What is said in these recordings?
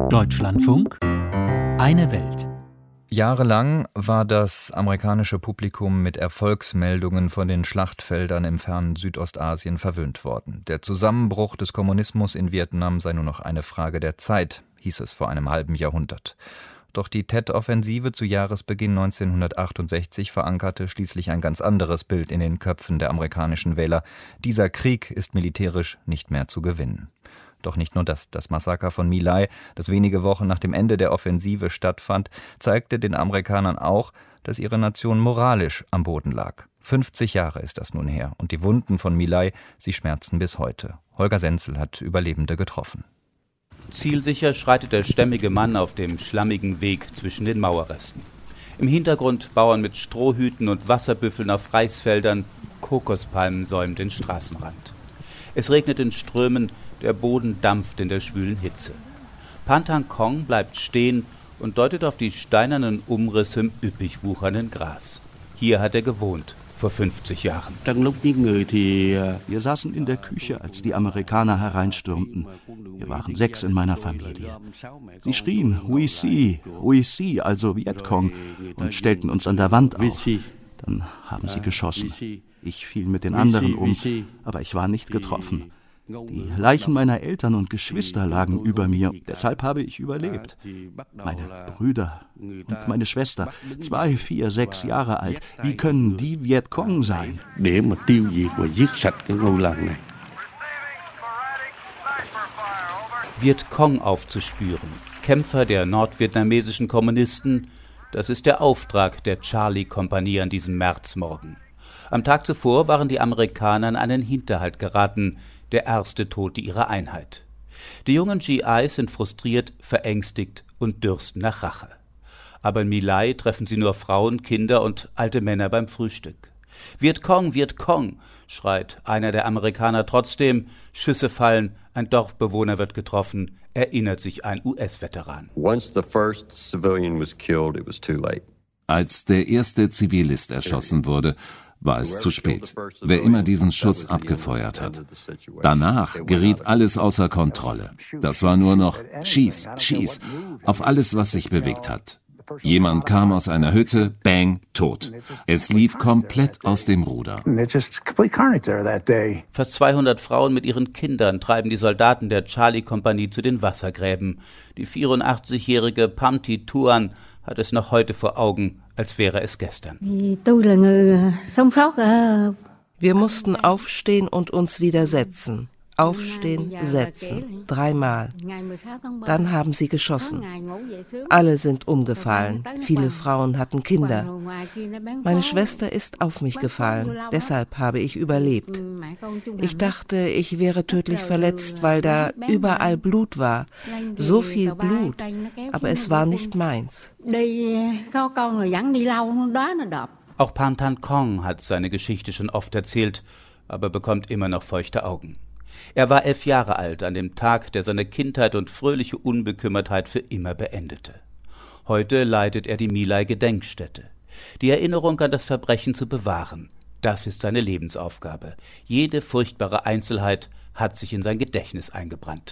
Deutschlandfunk, eine Welt. Jahrelang war das amerikanische Publikum mit Erfolgsmeldungen von den Schlachtfeldern im fernen Südostasien verwöhnt worden. Der Zusammenbruch des Kommunismus in Vietnam sei nur noch eine Frage der Zeit, hieß es vor einem halben Jahrhundert. Doch die Tet-Offensive zu Jahresbeginn 1968 verankerte schließlich ein ganz anderes Bild in den Köpfen der amerikanischen Wähler. Dieser Krieg ist militärisch nicht mehr zu gewinnen. Doch nicht nur das. Das Massaker von My Lai, das wenige Wochen nach dem Ende der Offensive stattfand, zeigte den Amerikanern auch, dass ihre Nation moralisch am Boden lag. 50 Jahre ist das nun her und die Wunden von My Lai, sie schmerzen bis heute. Holger Senzel hat Überlebende getroffen. Zielsicher schreitet der stämmige Mann auf dem schlammigen Weg zwischen den Mauerresten. Im Hintergrund Bauern mit Strohhüten und Wasserbüffeln auf Reisfeldern, Kokospalmen säumen den Straßenrand. Es regnet in Strömen, der Boden dampft in der schwülen Hitze. Pantang Kong bleibt stehen und deutet auf die steinernen Umrisse im üppig wuchernden Gras. Hier hat er gewohnt, vor 50 Jahren. Wir saßen in der Küche, als die Amerikaner hereinstürmten. Wir waren 6 in meiner Familie. Sie schrien, We see, also Vietcong, und stellten uns an der Wand auf. Dann haben sie geschossen. Ich fiel mit den anderen um, aber ich war nicht getroffen. Die Leichen meiner Eltern und Geschwister lagen über mir, deshalb habe ich überlebt. Meine Brüder und meine Schwester, 2, 4, 6 Jahre alt, wie können die Vietcong sein? Vietcong aufzuspüren, Kämpfer der nordvietnamesischen Kommunisten, das ist der Auftrag der Charlie-Kompanie an diesem Märzmorgen. Am Tag zuvor waren die Amerikaner in einen Hinterhalt geraten, der erste Tote ihrer Einheit. Die jungen GIs sind frustriert, verängstigt und dürsten nach Rache. Aber in My Lai treffen sie nur Frauen, Kinder und alte Männer beim Frühstück. Vietcong, Vietcong, schreit einer der Amerikaner trotzdem. Schüsse fallen, ein Dorfbewohner wird getroffen, erinnert sich ein US-Veteran. Als der erste Zivilist erschossen wurde, war es zu spät, wer immer diesen Schuss abgefeuert hat. Danach geriet alles außer Kontrolle. Das war nur noch Schieß, Schieß, auf alles, was sich bewegt hat. Jemand kam aus einer Hütte, bang, tot. Es lief komplett aus dem Ruder. Fast 200 Frauen mit ihren Kindern treiben die Soldaten der Charlie-Kompanie zu den Wassergräben. Die 84-jährige Pham Thi Thuan hat es noch heute vor Augen, als wäre es gestern. Wir mussten aufstehen und uns wieder setzen. Aufstehen, setzen. 3-mal. Dann haben sie geschossen. Alle sind umgefallen. Viele Frauen hatten Kinder. Meine Schwester ist auf mich gefallen. Deshalb habe ich überlebt. Ich dachte, ich wäre tödlich verletzt, weil da überall Blut war. So viel Blut. Aber es war nicht meins. Auch Pantang Kong hat seine Geschichte schon oft erzählt, aber bekommt immer noch feuchte Augen. Er war 11 Jahre alt an dem Tag, der seine Kindheit und fröhliche Unbekümmertheit für immer beendete. Heute leitet er die My Lai Gedenkstätte. Die Erinnerung an das Verbrechen zu bewahren, das ist seine Lebensaufgabe. Jede furchtbare Einzelheit hat sich in sein Gedächtnis eingebrannt.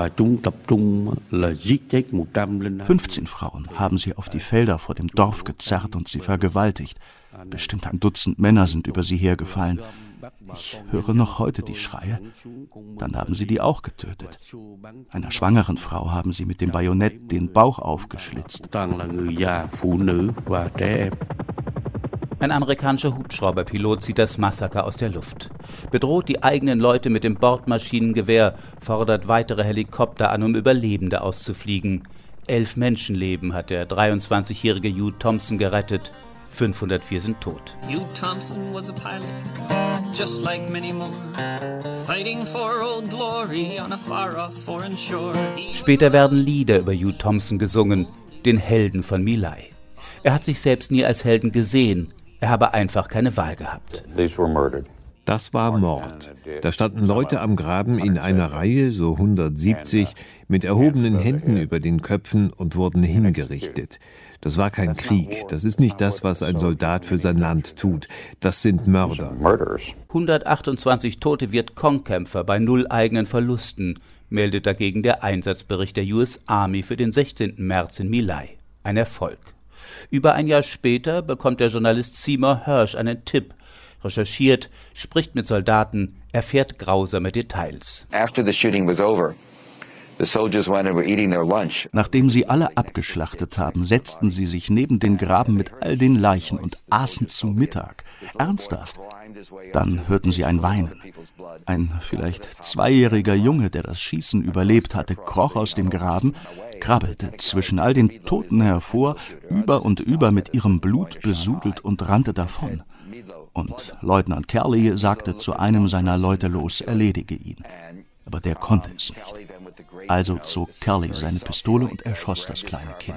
15 Frauen haben sie auf die Felder vor dem Dorf gezerrt und sie vergewaltigt. Bestimmt ein Dutzend Männer sind über sie hergefallen. Ich höre noch heute die Schreie. Dann haben sie die auch getötet. Einer schwangeren Frau haben sie mit dem Bajonett den Bauch aufgeschlitzt. Ein amerikanischer Hubschrauberpilot sieht das Massaker aus der Luft. Bedroht die eigenen Leute mit dem Bordmaschinengewehr, fordert weitere Helikopter an, um Überlebende auszufliegen. 11 Menschenleben hat der 23-jährige Hugh Thompson gerettet. 504 sind tot. Hugh Thompson was a pilot, just like many more, fighting for old glory on a far-off foreign shore. Später werden Lieder über Hugh Thompson gesungen, den Helden von My Lai. Er hat sich selbst nie als Helden gesehen, er habe einfach keine Wahl gehabt. Das war Mord. Da standen Leute am Graben in einer Reihe, so 170, mit erhobenen Händen über den Köpfen und wurden hingerichtet. Das war kein Krieg. Das ist nicht das, was ein Soldat für sein Land tut. Das sind Mörder. 128 tote Vietcong-Kämpfer bei 0 eigenen Verlusten. meldet dagegen der Einsatzbericht der US Army für den 16. März in My Lai. Ein Erfolg. Über ein Jahr später bekommt der Journalist Seymour Hersh einen Tipp, recherchiert, spricht mit Soldaten, erfährt grausame Details. Nachdem sie alle abgeschlachtet haben, setzten sie sich neben den Graben mit all den Leichen und aßen zu Mittag. Ernsthaft. Dann hörten sie ein Weinen. Ein vielleicht 2-jähriger Junge, der das Schießen überlebt hatte, kroch aus dem Graben, krabbelte zwischen all den Toten hervor, über und über mit ihrem Blut besudelt und rannte davon. Und Leutnant Kelly sagte zu einem seiner Leute los, erledige ihn. Aber der konnte es nicht. Also zog Kelly seine Pistole und erschoss das kleine Kind.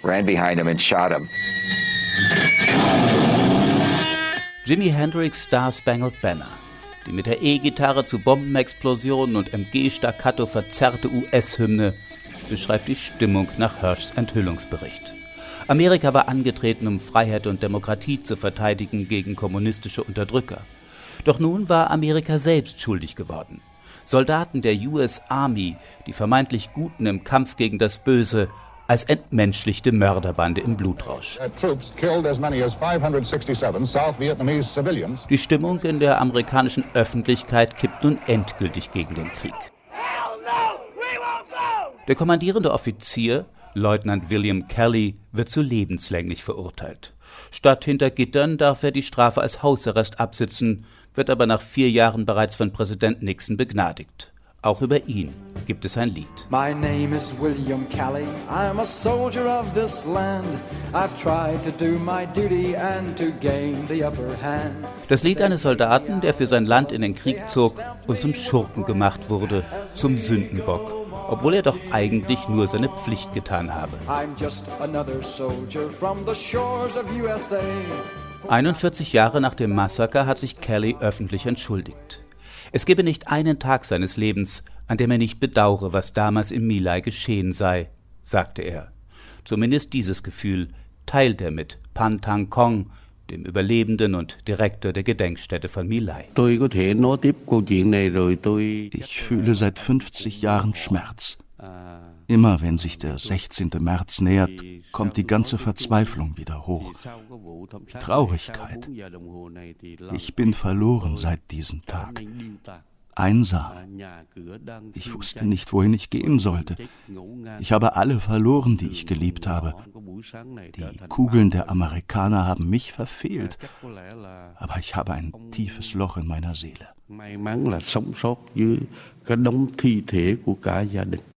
Jimi Hendrix' Star-Spangled Banner, die mit der E-Gitarre zu Bombenexplosionen und MG-Staccato verzerrte US-Hymne, beschreibt die Stimmung nach Hershs Enthüllungsbericht. Amerika war angetreten, um Freiheit und Demokratie zu verteidigen gegen kommunistische Unterdrücker. Doch nun war Amerika selbst schuldig geworden. Soldaten der US Army, die vermeintlich Guten im Kampf gegen das Böse, als entmenschlichte Mörderbande im Blutrausch. Die Stimmung in der amerikanischen Öffentlichkeit kippt nun endgültig gegen den Krieg. Der kommandierende Offizier, Leutnant William Kelly, wird zu lebenslänglich verurteilt. Statt hinter Gittern darf er die Strafe als Hausarrest absitzen, wird aber nach 4 Jahren bereits von Präsident Nixon begnadigt. Auch über ihn gibt es ein Lied. My name is William Kelly, I'm a soldier of this land. I've tried to do my duty and to gain the upper hand. Das Lied eines Soldaten, der für sein Land in den Krieg zog und zum Schurken gemacht wurde, zum Sündenbock, obwohl er doch eigentlich nur seine Pflicht getan habe. 41 Jahre nach dem Massaker hat sich Kelly öffentlich entschuldigt. Es gebe nicht einen Tag seines Lebens, an dem er nicht bedaure, was damals in My Lai geschehen sei, sagte er. Zumindest dieses Gefühl teilt er mit Pan Thang Kong, dem Überlebenden und Direktor der Gedenkstätte von My Lai. Ich fühle seit 50 Jahren Schmerz. Immer wenn sich der 16. März nähert, kommt die ganze Verzweiflung wieder hoch. Die Traurigkeit. Ich bin verloren seit diesem Tag. Einsam. Ich wusste nicht, wohin ich gehen sollte. Ich habe alle verloren, die ich geliebt habe. Die Kugeln der Amerikaner haben mich verfehlt. Aber ich habe ein tiefes Loch in meiner Seele.